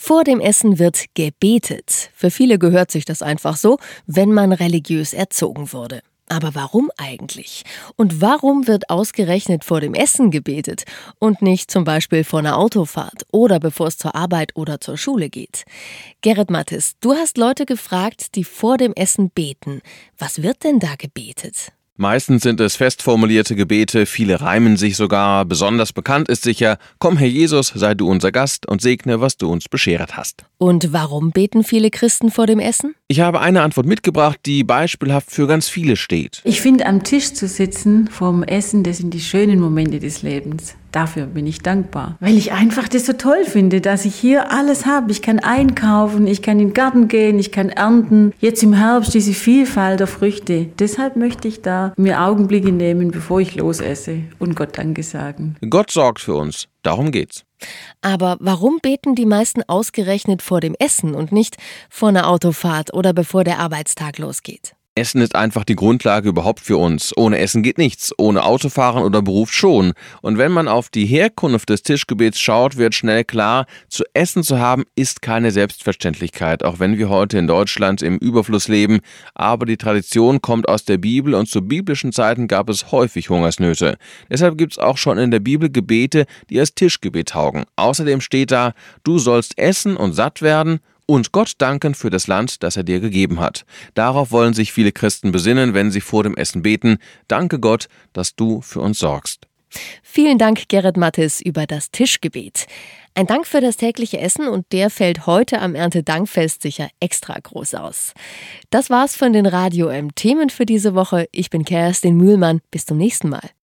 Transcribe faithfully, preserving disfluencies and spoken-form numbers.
Vor dem Essen wird gebetet. Für viele gehört sich das einfach so, wenn man religiös erzogen wurde. Aber warum eigentlich? Und warum wird ausgerechnet vor dem Essen gebetet und nicht zum Beispiel vor einer Autofahrt oder bevor es zur Arbeit oder zur Schule geht? Gerrit Mattes, du hast Leute gefragt, die vor dem Essen beten. Was wird denn da gebetet? Meistens sind es fest formulierte Gebete, viele reimen sich sogar. Besonders bekannt ist sicher: Komm, Herr Jesus, sei du unser Gast und segne, was du uns bescheret hast. Und warum beten viele Christen vor dem Essen? Ich habe eine Antwort mitgebracht, die beispielhaft für ganz viele steht. Ich finde, am Tisch zu sitzen vorm Essen, das sind die schönen Momente des Lebens. Dafür bin ich dankbar, weil ich einfach das so toll finde, dass ich hier alles habe. Ich kann einkaufen, ich kann in den Garten gehen, ich kann ernten. Jetzt im Herbst diese Vielfalt der Früchte. Deshalb möchte ich da mir Augenblicke nehmen, bevor ich losesse und Gott Danke sagen. Gott sorgt für uns, darum geht's. Aber warum beten die meisten ausgerechnet vor dem Essen und nicht vor einer Autofahrt oder bevor der Arbeitstag losgeht? Essen ist einfach die Grundlage überhaupt für uns. Ohne Essen geht nichts, ohne Autofahren oder Beruf schon. Und wenn man auf die Herkunft des Tischgebets schaut, wird schnell klar, zu essen zu haben ist keine Selbstverständlichkeit, auch wenn wir heute in Deutschland im Überfluss leben. Aber die Tradition kommt aus der Bibel und zu biblischen Zeiten gab es häufig Hungersnöte. Deshalb gibt es auch schon in der Bibel Gebete, die als Tischgebet taugen. Außerdem steht da: Du sollst essen und satt werden und Gott danken für das Land, das er dir gegeben hat. Darauf wollen sich viele Christen besinnen, wenn sie vor dem Essen beten: Danke Gott, dass du für uns sorgst. Vielen Dank, Gerrit Mattes, über das Tischgebet. Ein Dank für das tägliche Essen und der fällt heute am Erntedankfest sicher extra groß aus. Das war's von den Radio M Themen für diese Woche. Ich bin Kerstin Mühlmann. Bis zum nächsten Mal.